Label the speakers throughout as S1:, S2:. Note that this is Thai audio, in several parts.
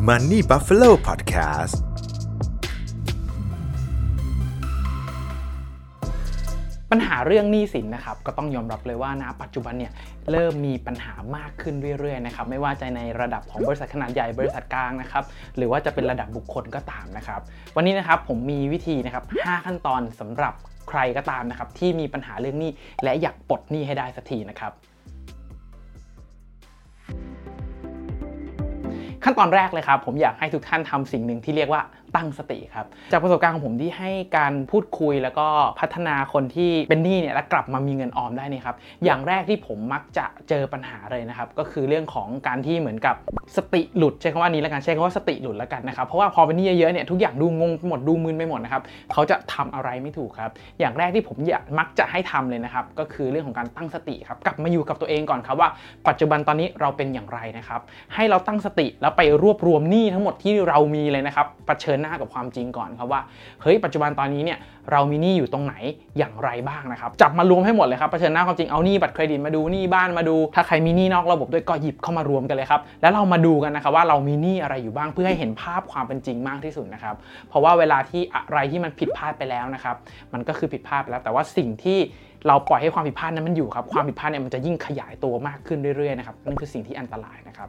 S1: Money Buffalo Podcast
S2: ปัญหาเรื่องหนี้สินนะครับก็ต้องยอมรับเลยว่าณปัจจุบันเนี่ยเริ่มมีปัญหามากขึ้นเรื่อยๆนะครับไม่ว่าจะในระดับของบริษัทขนาดใหญ่บริษัทกลางนะครับหรือว่าจะเป็นระดับบุคคลก็ตามนะครับวันนี้นะครับผมมีวิธีนะครับ5ขั้นตอนสำหรับใครก็ตามนะครับที่มีปัญหาเรื่องหนี้และอยากปลดหนี้ให้ได้สักทีนะครับขั้นตอนแรกเลยครับผมอยากให้ทุกท่านทำสิ่งหนึ่งที่เรียกว่าตั้งสติครับจากประสบการณ์ของผมที่ให้การพูดคุยแล้วก็พัฒนาคนที่เป็นหนี้เนี่ยแล้วกลับมามีเงินออมได้นี่ครับอย่างแรกที่ผมมักจะเจอปัญหาเลยนะครับก็คือเรื่องของการที่เหมือนกับสติหลุดใช้คำว่านี้แล้วกันใช้คำว่าสติหลุดแล้วกันนะครับเพราะว่าพอเป็นหนี้เยอะๆเนี่ยทุกอย่างดูงงไปหมดดูมึนไปหมดนะครับเขาจะทำอะไรไม่ถูกครับอย่างแรกที่ผมมักจะให้ทำเลยนะครับก็คือเรื่องของการตั้งสติครับกลับมาอยู่กับตัวเองก่อนครับว่าปัจจุบันตอนนี้เราเป็นอย่างไรนะครับให้เราตั้งสติแล้วไปรวบรวมหนี้ทั้งหมดที่เรามีเลยนะครับเผชิญหน้ากับความจริงก่อนครับว่าเฮ้ยปัจจุบันตอนนี้เนี่ยเรามีหนี้อยู่ตรงไหนอย่างไรบ้างนะครับจับมารวมให้หมดเลยครับเผชิญหน้าความจริงเอาหนี้บัตรเครดิตมาดูหนี้บ้านมาดูถ้าใครมีหนี้นอกระบบด้วยก็หยิบเข้ามารวมกันเลยครับแล้วเรามาดูกันนะครับว่าเรามีหนี้อะไรอยู่บ้างเพื่อให้เห็นภาพความเป็นจริงมากที่สุดนะครับเพราะว่าเวลาที่อะไรที่มันผิดพลาดไปแล้วนะครับมันก็คือผิดพลาดไปแล้วแต่ว่าสิ่งที่เราปล่อยให้ความผิดพลาดนั้นมันอยู่ครับความผิดพลาดเนี่ยมันจะยิ่งขยายตัวมากขึ้นเรื่อยๆนะครับนั่นคือสิ่งที่อันตรายนะครับ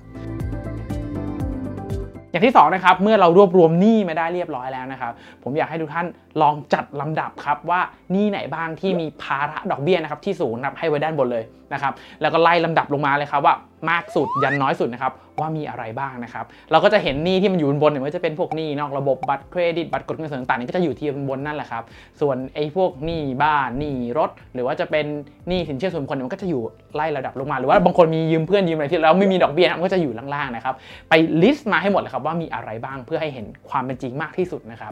S2: อย่างที่2นะครับเมื่อเรารวบรวมหนี้มาได้เรียบร้อยแล้วนะครับผมอยากให้ทุกท่านลองจัดลำดับครับว่าหนี้ไหนบ้างที่มีภาระดอกเบี้ยนะครับที่สูงนะครับให้ไว้ด้านบนเลยนะครับแล้วก็ไล่ลำดับลงมาเลยครับว่ามากสุดยันน้อยสุดนะครับว่ามีอะไรบ้างนะครับเราก็จะเห็นหนี้ที่มันอยู่บนเนี่ยมันจะเป็นพวกหนี้นอกระบบบัตรเครดิตบัตรกดเงินสดต่างๆนี่ก็จะอยู่ที่บนนั่นแหละครับส่วนไอ้พวกหนี้บ้านหนี้รถหรือว่าจะเป็นหนี้สินเชื่อส่วนบุคคลมันก็จะอยู่ไล่ระดับลงมาหรือว่าบางคนมียืมเพื่อนยืมอะไรที่แล้วไม่มีดอกเบี้ยมันก็จะอยู่ล่างๆนะครับไปลิสต์มาให้หมดเลยครับว่ามีอะไรบ้างเพื่อให้เห็นความเป็นจริงมากที่สุดนะครับ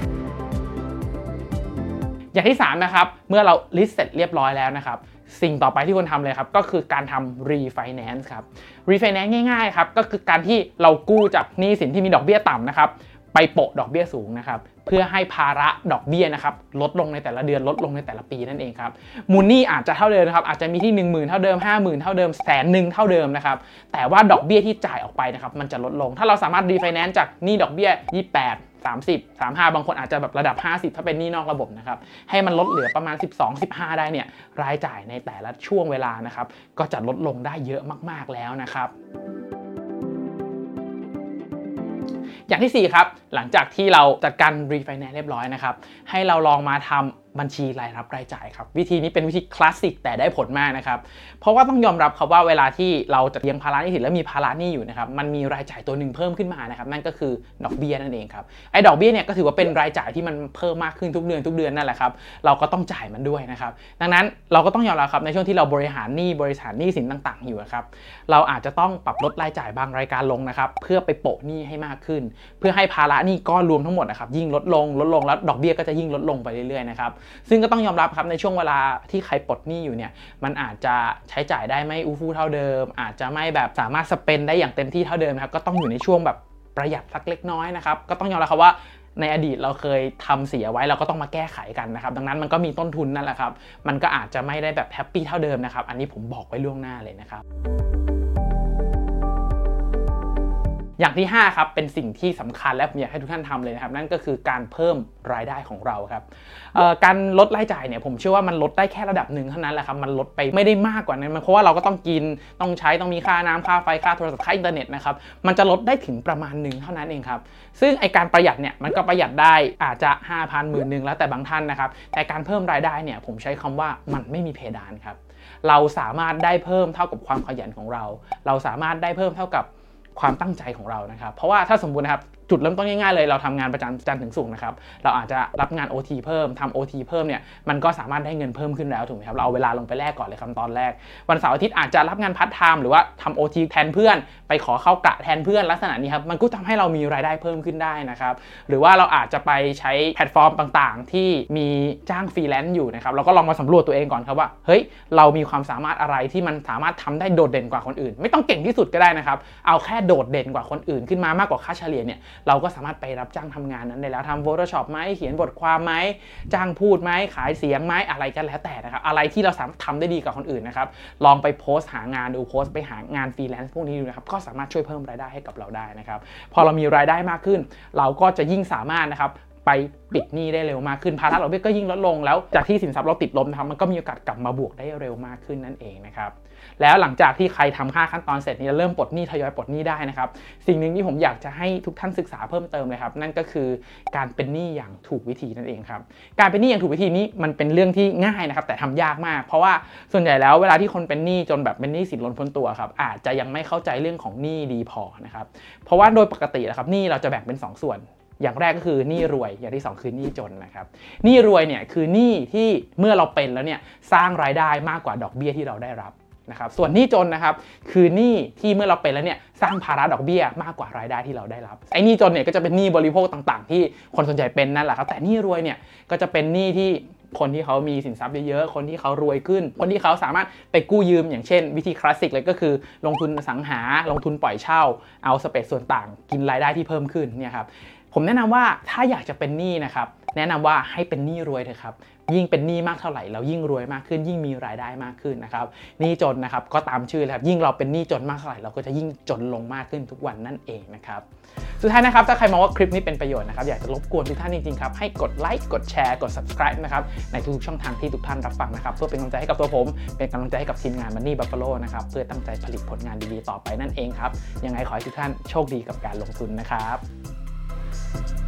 S2: อย่างที่3นะครับเมื่อเราลิสต์เสร็จเรียบร้อยแล้วนะครับสิ่งต่อไปที่ควรทำเลยครับก็คือการทำ refinance ครับ refinance ง่ายๆครับก็คือการที่เรากู้จากหนี้สินที่มีดอกเบี้ยต่ำนะครับไปโปะดอกเบี้ยสูงนะครับเพื่อให้ภาระดอกเบี้ยนะครับลดลงในแต่ละเดือนลดลงในแต่ละปีนั่นเองครับมูลหนี้อาจจะเท่าเดิมนะครับอาจจะมีที่ 10,000 เท่าเดิม 50,000 เท่าเดิม100,000 เท่าเดิมนะครับแต่ว่าดอกเบี้ยที่จ่ายออกไปนะครับมันจะลดลงถ้าเราสามารถ refinance จากหนี้ดอกเบี้ย28 30 35บางคนอาจจะแบบระดับ50ถ้าเป็นหนี้นอกระบบนะครับให้มันลดเหลือประมาณ12 15ได้เนี่ยรายจ่ายในแต่ละช่วงเวลานะครับก็จะลดลงได้เยอะมากๆแล้วนะครับอย่างที่4ครับหลังจากที่เราจัดการ refinance เรียบร้อยนะครับให้เราลองมาทำบัญชีรายรับรายจ่ายครับวิธีนี้เป็นวิธีคลาสสิกแต่ได้ผลมากนะครับเพราะว่าต้องยอมรับครับว่าเวลาที่เราจะเลี้ยงภาระหนี้สินแล้วมีภาระหนี้อยู่นะครับมันมีรายจ่ายตัวหนึ่งเพิ่มขึ้นมานะครับนั่นก็คือดอกเบี้ยนั่นเองครับไอ้ดอกเบี้ยเนี่ยก็ถือว่าเป็นรายจ่ายที่มันเพิ่มมากขึ้นทุกเดือนนั่นแหละครับเราก็ต้องจ่ายมันด้วยนะครับดังนั้นเราก็ต้องยอมรับครับในช่วงที่เราบริหารหนี้สินต่างๆอยู่ครับเราอาจจะต้องปรับลดรายจ่ายบางรายการลงนะครับเพื่อไปโปะหนี้ให้มากขึ้นเพื่อให้ภาระหนี้ก้อนรวมทั้งหมดนะครับยิ่งลดลงแล้วดอกเบี้ยก็จะยิ่งลดลงไปเรื่อยๆนะครับซึ่งก็ต้องยอมรับครับในช่วงเวลาที่ใครปลดหนี้อยู่เนี่ยมันอาจจะใช้จ่ายได้ไม่อู้ฟู่เท่าเดิมอาจจะไม่แบบสามารถสเปนได้อย่างเต็มที่เท่าเดิมนะครับก็ต้องอยู่ในช่วงแบบประหยัดสักเล็กน้อยนะครับก็ต้องยอมรับครับว่าในอดีตเราเคยทำเสียไว้เราก็ต้องมาแก้ไขกันนะครับดังนั้นมันก็มีต้นทุนนั่นแหละครับมันก็อาจจะไม่ได้แบบแฮปปี้เท่าเดิมนะครับอันนี้ผมบอกไว้ล่วงหน้าเลยนะครับอย่างที่5ครับเป็นสิ่งที่สำคัญและผมอยากให้ทุกท่านทำเลยนะครับนั่นก็คือการเพิ่มรายได้ของเราครับการลดรายจ่ายเนี่ยผมเชื่อว่ามันลดได้แค่ระดับหนึ่งเท่านั้นแหละครับมันลดไปไม่ได้มากกว่านั้นเพราะว่าเราก็ต้องกินต้องใช้ต้องมีค่าน้ำค่าไฟค่าโทรศัพท์ค่าอินเทอร์เน็ตนะครับมันจะลดได้ถึงประมาณนึงเท่านั้นเองครับซึ่งไอการประหยัดเนี่ยมันก็ประหยัดได้อาจจะ 5,000 10,000 แล้วแต่บางท่านนะครับแต่การเพิ่มรายได้เนี่ยผมใช้คำว่ามันไม่มีเพดานครับเราสามารถได้เพิ่มเท่ากับความขยันของเราเราสามารถได้เพิ่มเท่ากับความตั้งใจของเรานะครับเพราะว่าถ้าสมมุตินะครับจุดเริ่มต้นง่ายๆเลยเราทำงานประจำจันทร์ถึงศุกร์นะครับเราอาจจะรับงาน OT เพิ่มทำ OT เพิ่มเนี่ยมันก็สามารถได้เงินเพิ่มขึ้นแล้วถูกไหมครับเราเอาเวลาลงไปแลกก่อนเลยครับตอนแรกวันเสาร์อาทิตย์อาจจะรับงานพาร์ทไทม์หรือว่าทำ OT แทนเพื่อนไปขอเข้ากะแทนเพื่อนลักษณะนี้ครับมันก็ทำให้เรามีรายได้เพิ่มขึ้นได้นะครับหรือว่าเราอาจจะไปใช้แพลตฟอร์มต่างๆที่มีจ้างฟรีแลนซ์อยู่นะครับเราก็ลองมาสำรวจตัวเองก่อนครับว่าเฮ้ยเรามีความสามารถอะไรที่มันสามารถทำได้โดดเด่นกว่าคนอื่นไม่ต้องเก่งที่สุดก็ได้นะครับเอาแค่โดดเด่นกว่าคนอื่นขึ้นมามากกว่าค่าเฉลี่ยเนี่ยเราก็สามารถไปรับจ้างทำงานนั้นได้แล้วทำ Photoshop ไหมเขียนบทความไหมจ้างพูดไหมขายเสียงไหมอะไรกันแล้วแต่นะครับอะไรที่เราสามารถทำได้ดีกว่าคนอื่นนะครับลองไปโพสต์หางานดูโพสต์ไปหางานฟรีแลนซ์พวกนี้ดูนะครับก็สามารถช่วยเพิ่มรายได้ให้กับเราได้นะครับพอเรามีรายได้มากขึ้นเราก็จะยิ่งสามารถนะครับไปปิดหนี้ได้เร็วมากขึ้นภาระดอกเบี้ยก็ยิ่งลดลงแล้วจากที่สินทรัพย์เราติดลบนะครับมันก็มีโอกาสกลับมาบวกได้เร็วมากขึ้นนั่นเองนะครับแล้วหลังจากที่ใครทำ5ขั้นตอนเสร็จนี่เริ่มปลดหนี้ทยอยปลดหนี้ได้นะครับสิ่งหนึ่งที่ผมอยากจะให้ทุกท่านศึกษาเพิ่มเติมเลยครับนั่นก็คือการเป็นหนี้อย่างถูกวิธีนั่นเองครับการเป็นหนี้อย่างถูกวิธีนี้มันเป็นเรื่องที่ง่ายนะครับแต่ทำยากมากเพราะว่าส่วนใหญ่แล้วเวลาที่คนเป็นหนี้จนแบบเป็นหนี้สินล้นพ้นตัวครับอาจจะยังไม่เข้าใจเรื่องของหนี้ดีพอนะครับเพราะว่าโดยปกตินะครับหนี้เราจะแบ่งเป็น2 ส่วนอย่างแรกก็คือหนี้รวยอย่างที่2คือหนี้จนนะครับหนี้รวยเนี่ยคือหนี้ที่เมื่อเราเป็นแล้วเนี่ยสร้างรายได้มากกว่าดอกเบี้ยที่เราได้รับนะครับส่วนหนี้จนนะครับคือหนี้ที่เมื่อเราเป็นแล้วเนี่ยสร้างภาระดอกเบี้ยมากกว่ารายได้ที่เราได้รับไอ้หนี้จนเนี่ยก็จะเป็นหนี้บริโภคต่างๆที่คนส่วนใหญ่เป็นนั่นแหละครับแต่หนี้รวยเนี่ยก็จะเป็นหนี้ที่คนที่เขามีสินทรัพย์เยอะๆคนที่เขารวยขึ้นคนที่เขาสามารถไปกู้ยืมอย่างเช่นวิธีคลาสสิกเลยก็คือลงทุนอสังหาลงทุนปล่อยเช่าเอาสเปซส่วนต่างกินรายได้ที่เพิ่มขึ้นเนี่ยครับผมแนะนำว่าถ้าอยากจะเป็นหนี้นะครับแนะนำว่าให้เป็นหนี้รวยเถอะครับยิ่งเป็นหนี้มากเท่าไหร่เรายิ่งรวยมากขึ้นยิ่งมีรายได้มากขึ้นนะครับหนี้จนนะครับก็ตามชื่อเลยครับยิ่งเราเป็นหนี้จนมากเท่าไหร่เราก็จะยิ่งจนลงมากขึ้นทุกวันนั่นเองนะครับสุดท้ายนะครับถ้าใครมองว่าคลิปนี้เป็นประโยชน์นะครับอยากจะรบกวนทุกท่านจริงๆครับให้กดไลค์กดแชร์กด subscribe นะครับในทุกช่องทางที่ทุกท่านรับฟังนะครับเพื่อเป็นกำลังใจให้กับตัวผมเป็นกำลังใจให้กับทีมงาน Money Buffalo นะครับเพื่อตั้งใจผลิตผลงานดีๆต่อไปนั่นเองครับยังไงขอให้ทุกท่านโชคดีกับการลงทุนนะครับ